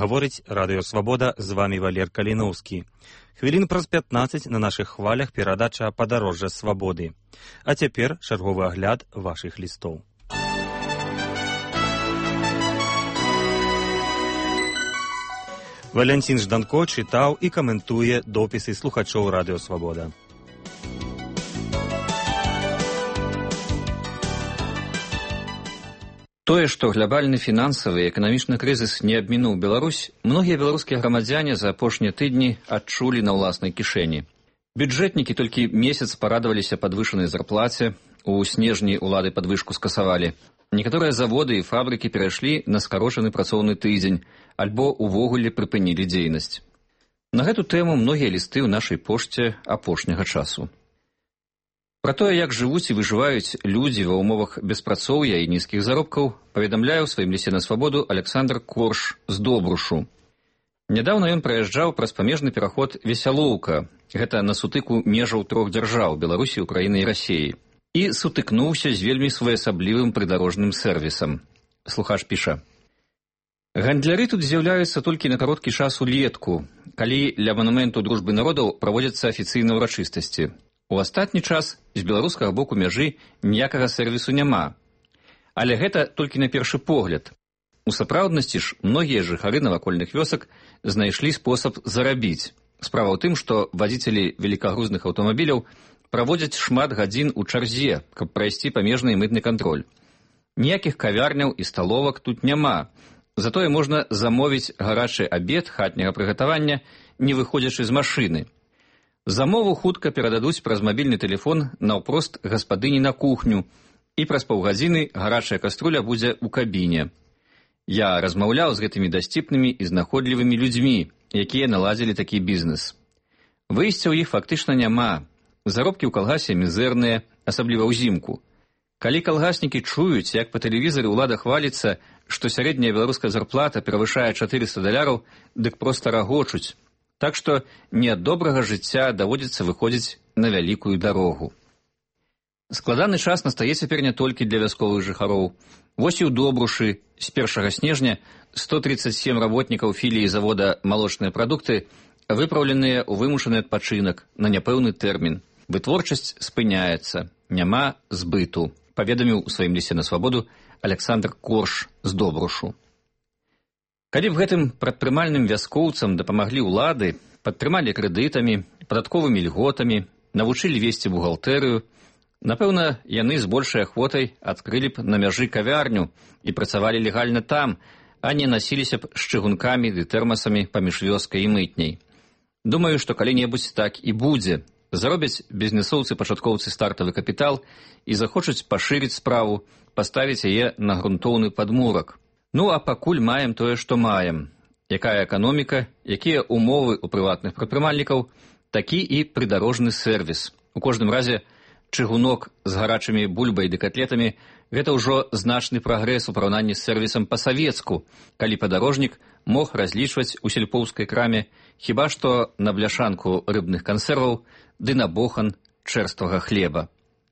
Гаворыць Радыё Свабода, з вамі Валер Каліноўскі. Хвілін праз 15 на нашых хвалях перадача «Падарожжа свабоды». А цяпер чарговы агляд вашых лістоў. Валянцін Жданко чытаў і каментуе допісы слухачоў Радыё Свабода. Тое, што глобальны фінансавы і эканамічны крызіс не абмінуў Беларусь, многія беларускія грамадзяне за апошнія тыдні адчулі на ўласнай кішэні. Бюджэтнікі толькі месяц парадаваліся падвышанай зарплаце, у снежні ўлады падвышку скасавалі. Некаторыя заводы і фабрыкі перайшлі на скарочаны працоўны тыдзень, альбо ўвогуле прыпынілі дзейнасць. На гэту тэму многія лісты ў нашай пошце апошняга часу. Пра тое, як жывуць і выжываюць людзі ва ўмовах беспрацоўя і нізкіх заробкаў, паведамляе ў сваім лісце на свабоду Александр Корш з Добрушу. Нядаўна ён праязджаў праз памежны пераход Весялоўка, гэта на сутыку межаў трох дзяржаў – Беларусі, Украіны і Расіі, і сутыкнуўся з вельмі своеасаблівым прыдарожным сэрвісам. Слухач піша: «Гандляры тут з'яўляюцца толькі на кароткі час улетку, калі ля манументу дружбы народаў праводзяцца афіцыйныя ўрачыстасці. У астатні час з беларускага боку мяжы ніякага сэрвісу няма. Але гэта толькі на першы погляд. У сапраўднасці ж многія жыхары навакольных вёсак знайшлі спосаб зарабіць. Справа ў тым, што вадзіцелі велікагрузных аўтамабіляў праводзяць шмат гадзін у чарзе, каб прайсці памежны і мытны кантроль. Ніякіх кавярняў і сталовак тут няма. Затое можна замовіць гарачы абед хатняга прыгатавання, не выходзячы з машыны. Замову хутка перададуць праз мабільны тэлефон наўпрост гаспадыні на кухню, і праз паўгадзіны гарачая каструля будзе ў кабіне. Я размаўляў з гэтымі дасціпнымі і знаходлівымі людзьмі, якія наладзілі такі бізнес. Выйсця ў іх фактычна няма. Заробкі ў калгасе мізэрныя, асабліва ўзімку. Калі калгаснікі чуюць, як па тэлевізары ўлада хваліцца, што сярэдняя беларуская зарплата перавышае $400, дык проста рагочуць. Так што не ад добрага жыцця даводзіцца выходзіць на вялікую дарогу. Складаны час настае цяпер не толькі для вясковых жыхароў. Вось і ў Добрушы з 1 снежня 137 работнікаў філіі завода «Малочныя прадукты» выпраўленыя ў вымушаны адпачынак на няпэўны тэрмін. Вытворчасць спыняецца, няма збыту, паведаміў у сваім лісце на свабоду Александр Корш з Добрушу. Калі б гэтым прадпрымальным вяскоўцам дапамаглі ўлады, падтрымалі крэдытамі, падатковымі льготамі, навучылі весці бухгалтэрыю, напэўна, яны з большай ахвотай адкрылі б на мяжы кавярню і працавалі легальна там, а не насіліся б з чыгункамі ды тэрмасамі паміж вёскай і мытняй. Думаю, што калі-небудзь так і будзе. Заробяць бізнесоўцы-пачаткоўцы стартавы капітал і захочуць пашырыць справу, паставіць яе на грунтоўны падмурак. Ну, а пакуль маем тое, што маем. Якая эканоміка, якія умовы ў прыватных прадпрымальнікаў, такі і прыдарожны сэрвіс. У кожным разе, чыгунок з гарачымі бульбай ды катлетамі – гэта ўжо значны прагрэс у параўнанні з сэрвісам па-савецку, калі падарожнік мог разлічваць у сельпоўскай краме хіба што на бляшанку рыбных кансерваў ды на бохан чэрствага хлеба.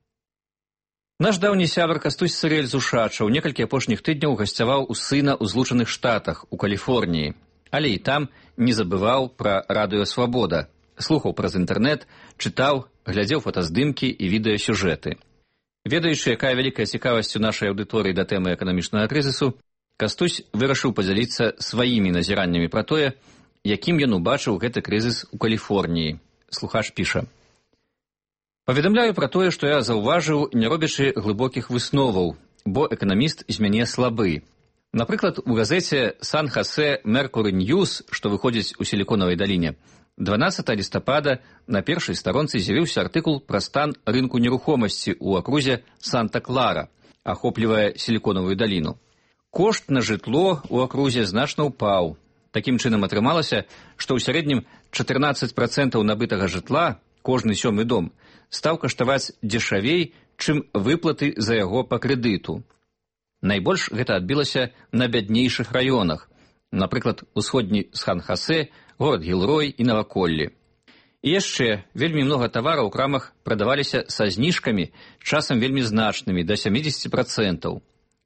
Наш даўні сябар Кастусь Цырэль з Ушачаў некалькі апошніх тыдняў гасцяваў у сына ў Злучаных Штатах, у Каліфорніі, але і там не забываў пра Радыё Свабода, слухаў праз інтэрнэт, чытаў, глядзеў фотаздымкі і відэасюжэты. Ведаючы, якая вялікая цікавасць у нашай аўдыторыі да тэмы эканамічнага крызісу, Кастусь вырашыў падзяліцца сваімі назіраннямі пра тое, якім ён убачыў гэты крызіс у Каліфорніі. Слухач піша: «Паведамляю пра тое, што я заўважыў, не робячы глыбокіх высноваў, бо эканаміст з мяне слабы. Напрыклад, у газеце «Сан-Хосе Меркуры Ньюс», што выходзіць у Сіліконавай даліне, 12 лістапада на першай старонцы з'явіўся артыкул пра стан рынку нерухомасці ў акрузе Санта-Клара, ахоплівае Сіліконавую даліну. Кошт на жытло ў акрузе значна ўпаў. Такім чынам атрымалася, што ў сярэднім 14% набытага жытла, кожны 7-й дом, стаў каштаваць дзешавей, чым выплаты за яго па крэдыту. Найбольш гэта адбілася на бяднейшых раёнах, напрыклад, усходні Сан-Хосе, горад Гілрой і наваколлі. І яшчэ вельмі многа тавараў у крамах прадаваліся са зніжкамі, часам вельмі значнымі, да 70%.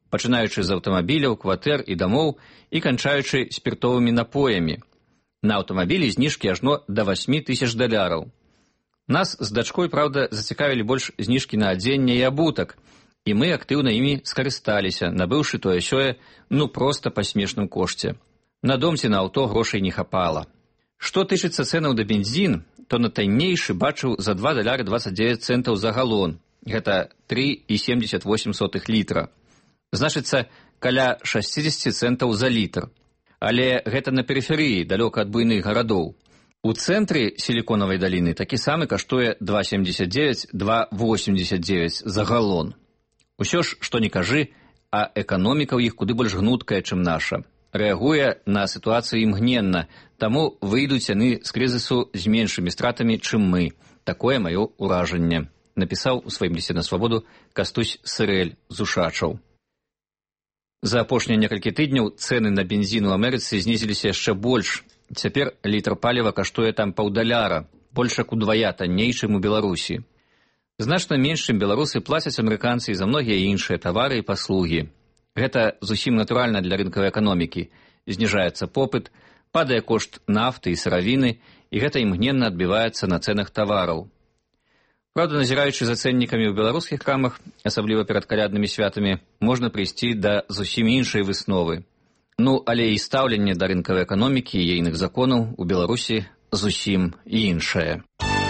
пачынаючы з аўтамабіляў, кватэр і дамоў і канчаючы спіртовымі напоямі. На аўтамабілі зніжкі ажно да $8,000. Нас з дачкой, праўда, зацікавілі больш зніжкі на адзенне і абутак, і мы актыўна імі скарысталіся, набыўшы тое-сёе, проста па смешным кошце. На дом ці на аўто грошай не хапала. Што тычыцца цэнаў да бензін, то на таннейшы бачыў за $2.29 за галон. Гэта 3,78 літра. Значыцца, каля 60 центаў за літр. Але гэта на перыферыі, далёка ад буйных гарадоў. У цэнтры Сіліконавай даліны такі самы каштуе 2,79, 2,89 за галон. Усё ж, што не кажы, а эканоміка ў іх куды больш гнуткая, чым наша. Рэагуе на сітуацыю імгненна, таму выйдуць яны з крызісу з меншымі стратамі, чым мы. Такое маё ўражанне, напісаў у сваім лісце на свабоду Кастусь Сырэль з Ушачаў. За апошнія некалькі тыдняў цэны на бензін у Амерыцы знізіліся яшчэ больш. Цяпер літр паліва каштуе там $1,5, больш як удвая танней, чым у Беларусі. Значна менш, чым беларусы, плацяць амерыканцы і за многія іншыя тавары і паслугі. Гэта зусім натуральна для рынкавай эканомікі. Зніжаецца попыт, падае кошт нафты і сыравіны, і гэта імгненна адбіваецца на цэнах тавараў. Правда, назіраючы за цэннікамі ў беларускіх крамах, асабліва перад каляднымі святамі, можна прыйсці да зусім іншай высновы. Але і стаўленне да рынкавай эканомікі і ейных законаў у Беларусі зусім іншае.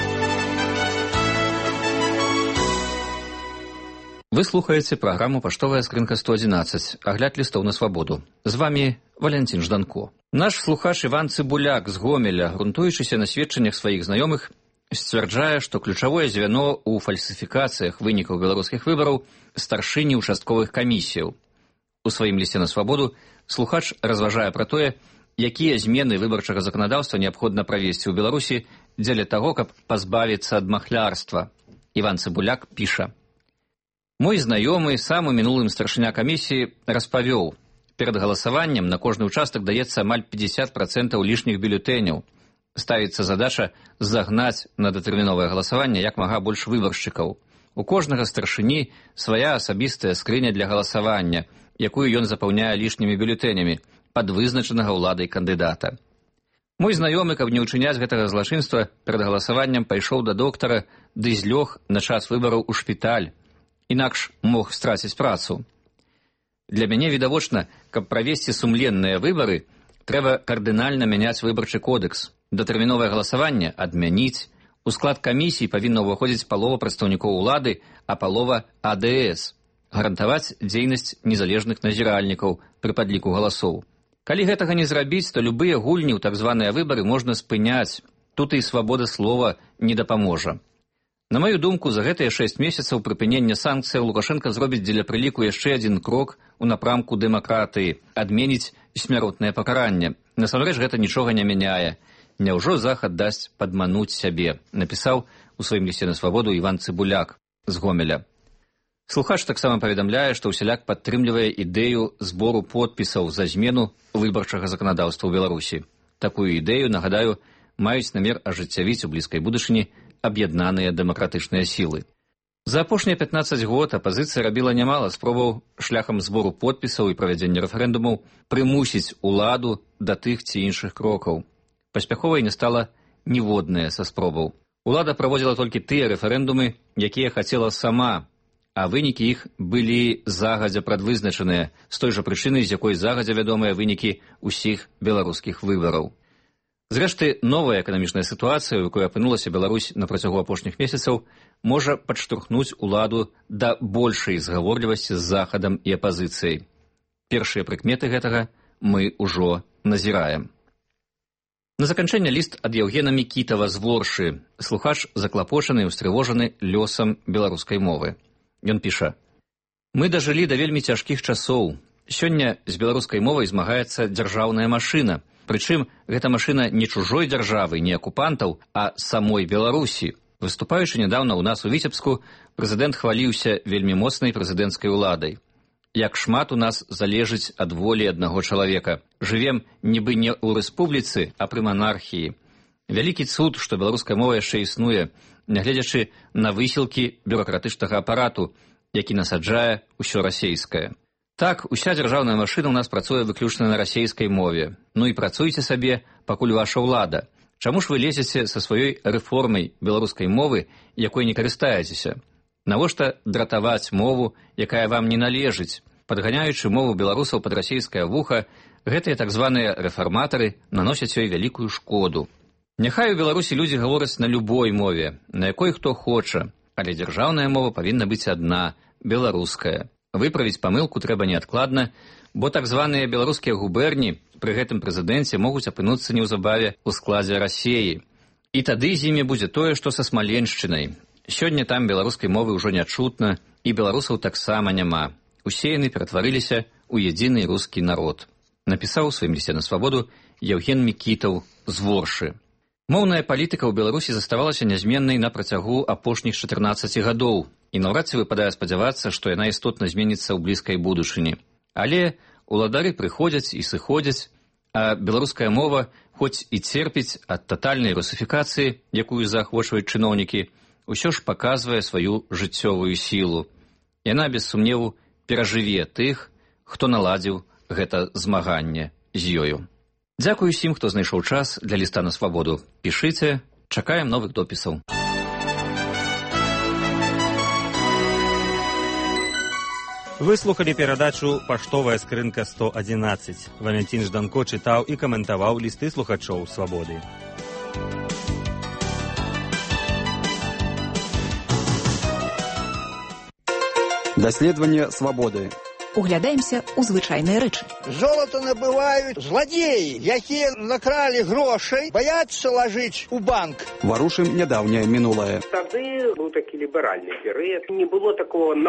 Вы слухаеце праграму «Паштовая скрынка 111», агляд лістоў на свабоду. З вамі Валянцін Жданко. Наш слухач Іван Цыбуляк з Гомеля, грунтуючыся на сведчаннях сваіх знаёмых, сцвярджае, што ключавое звяно ў фальсіфікацыях вынікаў беларускіх выбараў старшыні участковых камісіяў. У сваім лісце на свабоду слухач разважае пра тое, якія змены выбарчага заканадаўства неабходна правесці ў Беларусі дзеля таго, каб пазбавіцца ад махлярства. Іван Цыбуляк піша: «Мой знаёмы, сам у мінулым старшыня камісіі, распавёў, перад галасаваннем на кожны ўчастак даецца амаль 50% лішніх бюлетэняў. Ставіцца задача загнаць на датэрміновае галасаванне як мага больш выбаршчыкаў. У кожнага старшыні свая асабістая скрыня для галасавання, якую ён запаўняе лішнімі бюлетэнямі пад вызначанага ўладай кандыдата. Мой знаёмы, каб не ўчыняць гэтага злачынства, перад галасаваннем пайшоў да доктара ды злёг на час выбараў у шпіталь. Інакш мог страціць працу. Для мяне відавочна, каб правесці сумленныя выбары, трэба кардынальна мяняць выбарчы кодекс. Датэрміновае галасаванне адмяніць. У склад камісій павінна ўваходзіць палова прадстаўнікоў улады, а палова АДС. Гарантаваць дзейнасць незалежных назіральнікаў пры падліку галасоў. Калі гэтага не зрабіць, то любыя гульні ў так званыя выбары можна спыняць. Тут і свабода слова не дапаможа. На маю думку, за гэтыя 6 месяцаў прыпынення санкцыяў Лукашенко зробіць дзеля прыліку яшчэ адзін крок у напрамку дэмакратыі, адменіць смяротнае пакаранне. Насамрэч гэта нічога не мяняе. Няўжо захад дасць падмануць сябе, напісаў у сваім лісце на свабоду Іван Цыбуляк з Гомеля. Слухач таксама паведамляе, што ўсяляк падтрымлівае ідэю збору подпісаў за змену выбарчага заканадаўства ў Беларусі. Такую ідэю, нагадаю, маюць намер ажыццявіць у блізкай будучыні аб'яднаныя дэмакратычныя сілы. За апошнія 15 год апазіцыя рабіла нямала спробаў шляхам збору подпісаў і правядзення рэферэндумаў прымусіць уладу да тых ці іншых крокаў. Паспяховай не стала ніводная са спробаў. Улада праводзіла толькі тыя рэферэндумы, якія хацела сама, а вынікі іх былі загадзя прадвызначаныя, з той жа прычыны, з якой загадзя вядомыя вынікі ўсіх беларускіх выбараў. Зрэшты, новая эканамічная сітуацыя, у якой апынулася Беларусь на працягу апошніх месяцаў, можа падштурхнуць уладу да большай згаворлівасці з захадам і апазіцыяй. Першыя прыкметы гэтага мы ўжо назіраем. На заканчэнне ліст ад Яўгена Мікітава з Воршы. Слухач заклапочаны і ўстрывожаны лёсам беларускай мовы. Ён піша: «Мы дажылі да вельмі цяжкіх часоў. Сёння з беларускай мовай змагаецца дзяржаўная машына. Прычым, гэта машына не чужой дзяржавы, не акупантаў, а самой Беларусі. Выступаючы нядаўна ў нас у Віцебску, прэзідэнт хваліўся вельмі моцнай прэзідэнцкай уладай. Як шмат у нас залежыць ад волі аднаго чалавека. Жывем нібы не ў рэспубліцы, а пры манархіі. Вялікі цуд, што беларуская мова яшчэ існуе, нягледзячы на высілкі бюракратычнага апарату, які насаджае ўсё расейскае. Так, уся дзяржаўная машына ў нас працуе выключна на расейскай мове. Ну і працуйце сабе, пакуль ваша ўлада. Чаму ж вы лезеце са сваёй рэформай беларускай мовы, якой не карыстаецеся? Навошта дратаваць мову, якая вам не належыць? Падганяючы мову беларусаў пад расейскае вуха, гэтыя так званыя рэфарматары наносяць ёй вялікую шкоду. Няхай у Беларусі людзі гавораць на любой мове, на якой хто хоча, але дзяржаўная мова павінна быць адна, беларуская. Выправіць памылку трэба неадкладна, бо так званыя беларускія губерні пры гэтым прэзідэнце могуць апынуцца неўзабаве ў складзе Расеі. І тады з імі будзе тое, што са Смаленшчынай. Сёння там беларускай мовы ўжо не чутна, і беларусаў таксама няма. Усе яны ператварыліся ў едзіны рускі народ. Напісаў у сваім лісце на свабоду Яўген Мікітаў з Воршы. Моўная палітыка ў Беларусі заставалася нязменнай на працягу апошніх 14 гадоў, і наўрад ці выпадае спадзявацца, што яна істотна зменіцца ў блізкай будучыні. Але уладары прыходзяць і сыходзяць, а беларуская мова, хоць і церпіць ад татальнай русифікацыі, якую заахвочваюць чыноўнікі, усё ж паказвае сваю жыццёвую сілу. Яна, без сумневу, перажыве тых, хто наладзіў гэта змаганне з ёю. Дзякую усім, хто знайшоў час для ліста на свабоду. Пішыце, чакаем новых допісаў. Вы слухалі перадачу «Паштовая скрынка 111». Валентин Жданко чытаў і каментаваў лісты слухачоў «Свабоды». Даследаванне свабоды. Углядаемся ў звычайныя рэчы. Золото набываюць зладзеі, якія накралі грошай, баяцца лажыць у банк. Варушым нядаўняе мінулае. Тады быў такі ліберальны перыяд. Не было такого